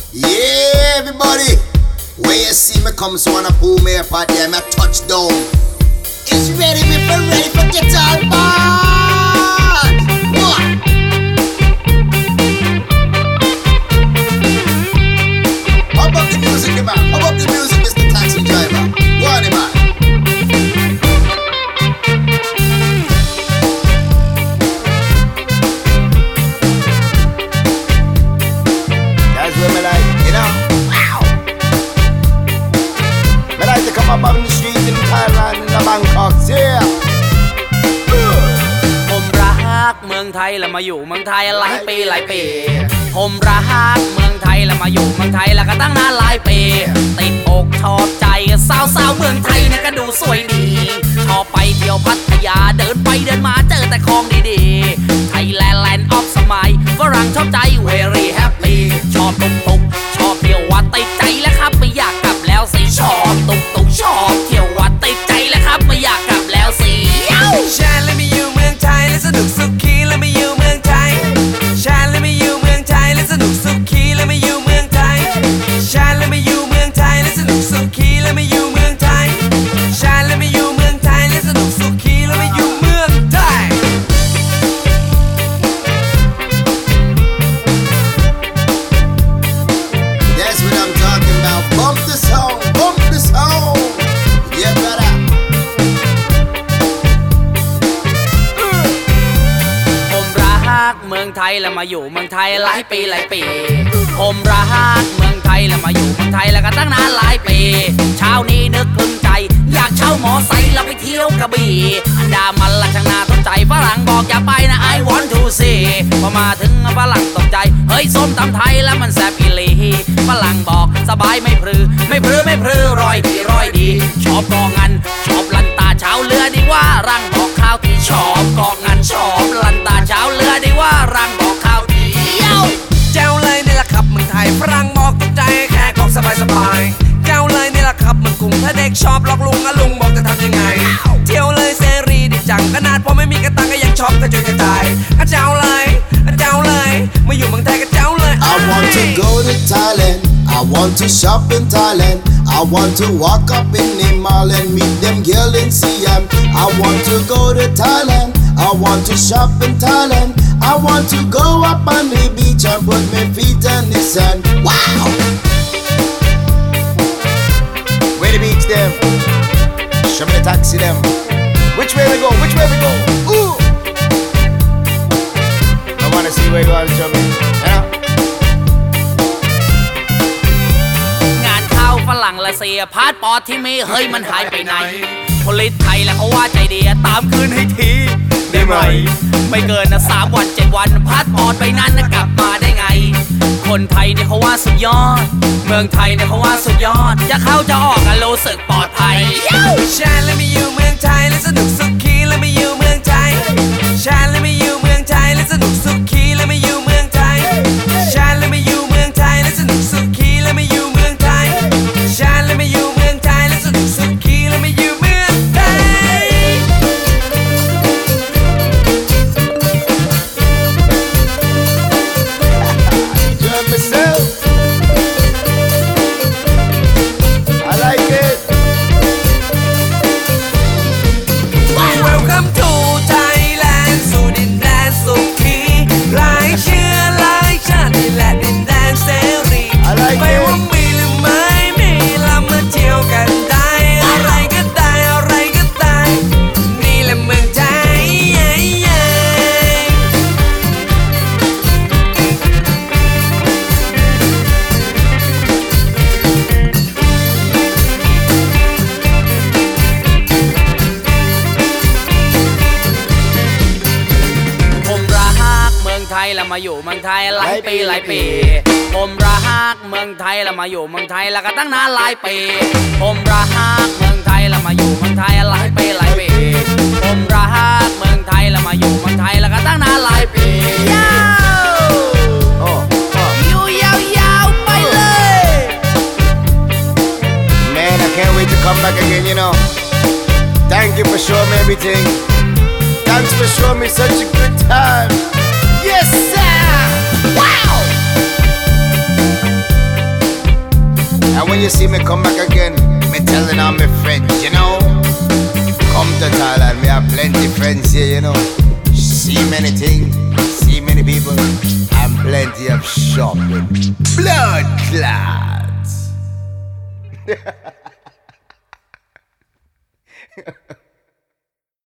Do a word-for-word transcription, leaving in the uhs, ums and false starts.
Yeah, everybody. When you see me come, so wanna pull me up out there, my touchdown. It's ready, me for ready for guitar band. What? How about the music, man? How about the music, Mister Taxi Driver? Go on, man. That's what me like, you know. Wow. Me like to come up on the street in Thailand, in the Bangkok, yeah. ผมรักเมืองไทยแล้วมาอยู่เมืองไทยหลายปีหลายปีผมรักเมืองไทยแล้วมาอยู่เมืองไทยแล้วก็ตั้งนานหลายปีติดอกชอบใจสาวสาวเมืองไทยเนี่ยก็ดูสวยดีชอบไปเที่ยวพัทยาเดินไปเดินมาเจอแต่ของดีๆไทยแลนด์แลนด์ออฟสมัยฝรั่งชอบใจ very happy ชอบตุกตุกชอบเที่ยววัดติดใจแล้วครับไม่อยากกลับแล้วสิชอบตุกตุกชอบเที่ยววัดติดใจแล้วครับไม่อยากกลับแล้วสิแชร์และไม่อยู่เมืองไทยและสนุกสุขีและไม่อยู่เมืองไทยแชร์และไม่อยู่เมืองไทยและสนุกสุขีและไม่อยู่เมืองไทยแชร์และไม่อยู่เมืองไทยและสนุกสุขีและไม่อยู่เมืองไทยแชร์และไม่อยู่เมืองไทยและสนุกสุขีและไม่อยู่เมืองไทย That's what I'm talking about. Bump the song, bump the song. Yeah, brother. ผมรักเมืองไทยแล้วมาอยู่เมืองไทยหลายปีหลายปีผมรักเมืองไทยแล้วมาอยู่เมืองไทยแล้วก็ตั้งนานหลายปีเช้านี้นึกถึงใจอยากเช่ามอไซค์แล้วไปเที่ยวกระบี่อันดามันละช่างน่าสนใจฝรั่งบอกอย่าไปนะ I want to see พอมาถึงฝรั่งตกใจเฮ้ยส้มตำไทยแล้วมันแซ่บอีหลีฝรั่งบอกสบายไม่พรือไม่พรือไม่พรือรอยดีรอยดีชอบกองงันชอบลันตาเช้าเรือดีว่ารังบอกข้าวที่ชอบกองงันชอบลันตาเช้าเรือดีว่ารังบอกข้าวที่เย้าเจ้าเลยนี่แหละครับเมืองไทยฝรั่งบอกตกใจแค่กองสบายสบายเจ้าเลยนี่แหละครับเมืองกรุงถ้าเด็กชอบหลอกลุงอะลุงบอกจะทำยังไงเที่ยวเลยเสรีดิจังขนาดพอไม่มีกระตังก็ยังชอบกระจุยกระจายอะเจ้าเลยอะเจ้าเลยมาอยู่เมืองไทยก็เจ้าเลย I want to go to Thailand. I want to shop in Thailand. I want to walk up in the mall and meet them girl in Siam. I want to go to Thailand. I want to shop in Thailand. I want to go up on the beach and put my feet in the sand. Wow! Where the beach them? Show me the taxi them. Which way we go? Which way we go? Ooh! I wanna see where you are, show me. Yeah. งานเข้าฝรั่งละเสียพาสปอร์ตที่มีเฮ้ยมันหายไปไหนพลิตไทยแล้วเขาว่าใจดีตามคืนให้ทีได้ไหมไม่เกินนะสามวันเจ็ดวันพาสปอร์ตไปนั้นนะกลับมาได้ไงคนไทยเนี่ยเขาว่าสุดยอดเมืองไทยเนี่ยเขาว่าสุดยอดจะเข้าจะออกกันรู้สึกปลอดภัยแชร์และไม่อยู่เมืองไทยและสนุกสุขีและไม่อยู่เมืองไทยแชร์และไม่อยู่เมืองไทยและสนุกสุขีและไม่อยู่เมืองไทยแชร์และไม่อยู่เมืองไทยและสนุกสุขีและไม่อยู่เมืองไทยแชร์และไม่อยู่เมืองไทยและสนุกสุขีและไม่อยู่เมืองไทยแล้วมาอยู่เมืองไทยหลายปีหลายปีผมรักเมืองไทยแล้วมาอยู่เมืองไทยแล้วก็ตั้งนานหลายปีผมรักเมืองไทยแล้วมาอยู่เมืองไทยหลายปีหลายปีผมรักเมืองไทยแล้วมาอยู่เมืองไทยแล้วก็ตั้งนานหลายปียาวอยู่ยาวๆไปเลย Man, I can't wait to come back again, you know. Thank you for showing me everything. Thanks for showing me such a good time. Yes, sir! Wow! when you see me come back again, me telling all my friends, you know, come to Thailand, me have plenty friends here, you know. See many things, see many people, and plenty of shopping. Blood clots.